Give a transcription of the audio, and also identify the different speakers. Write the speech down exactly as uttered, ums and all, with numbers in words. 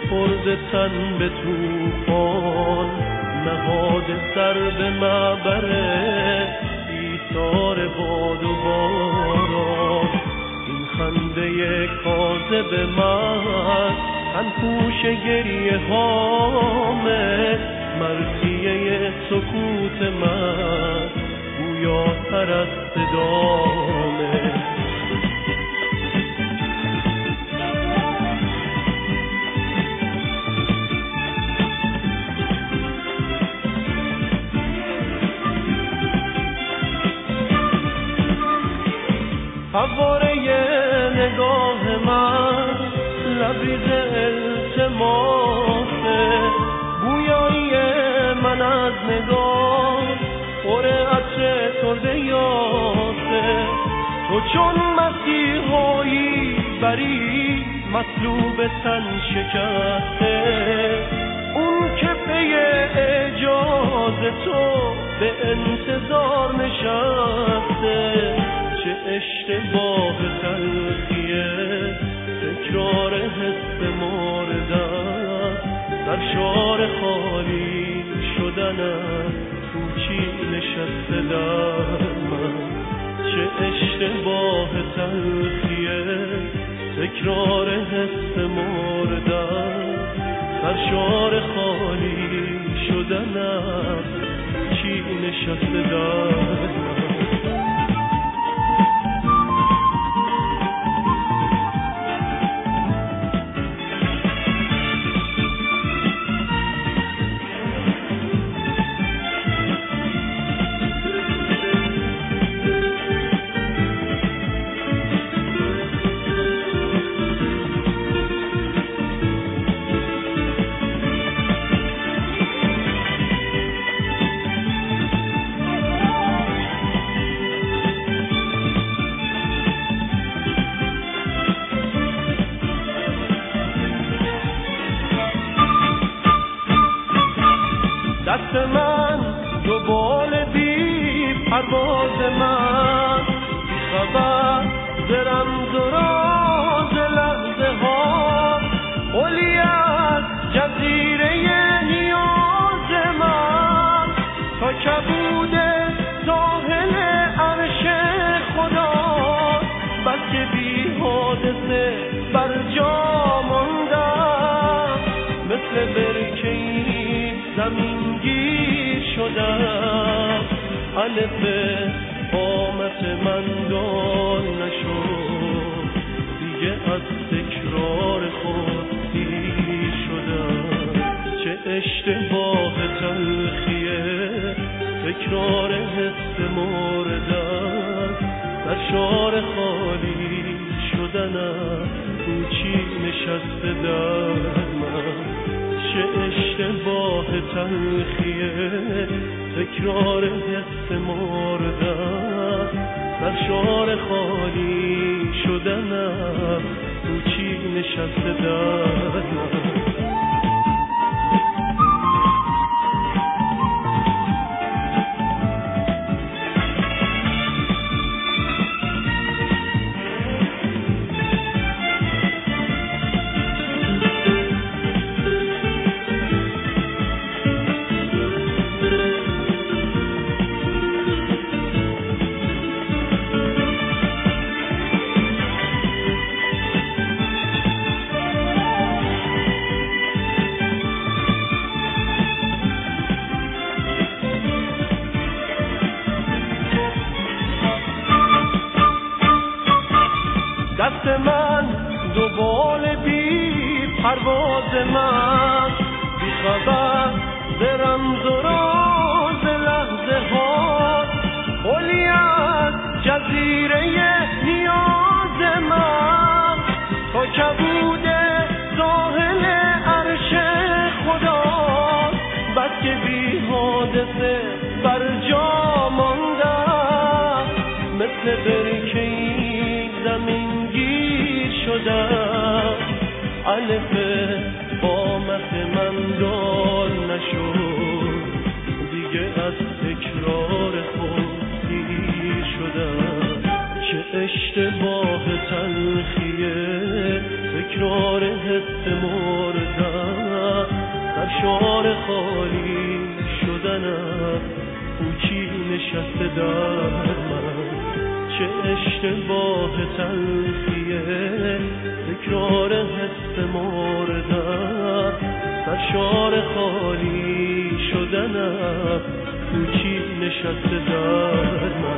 Speaker 1: سپرده تن به توفان، نهاده سر به معبره ایثار باد و باران. این خنده کاذب من تنپوش گریه هامه، مرثیه سکوت من گویاتر از صدامه. فواره نگاه من لبریز التماسه، گویایی من از نگاه پر عطر ترده یاسه. تو چون مسیحایی بری مطلوب تن شکسته، اون که پی اجاز تو به انتظار نشسته. چه اشتباه تلخیه تکرار حس مردن، در شعار خالی شدنم تو چی نشسته در من. چه اشتباه تلخیه تکرار حس مردن، در شعار خالی شدنم تو چی نشسته در من. دست من دو بال بی پرواز من، بی خبر برم دراز لحظه ها، قلی از جزیره نیاز من تا کبود ساحل عرش خدا. بس که بی حادثه بر جا ماندم، مثل برکه‌ای زمین گیر شدم. الف قامت من دال نشد، دیگه از تکرار خود دیر شدم. چه اشتباه تلخیه تکرار حس مردن، در شعار خالی شدنم تو چی نشسته در من. چه اشتباه تلخیه تکرار حس مردن، در شعار خالی شدنم تو چی نشسته در من. دست من دو بال بی پرواز من، بی خبر برم دراز لحظه ها، قلی از جزیره نیاز من تا کبود ساحل عرش خدا. بس که بی حادثه بر جا ماندم، مثل برکه‌ای زمین گیر شدم. الف قامت من دال نشد، دیگه از تکرار خود دیر شدم. چه اشتباه تلخیه تکرار حس مردن، سرشار خالی شدنم پوچی نشسته در من. چه اشتباه تلخیه تکرار حس مردن، سرشار خالی شدنم پوچی نشسته در من.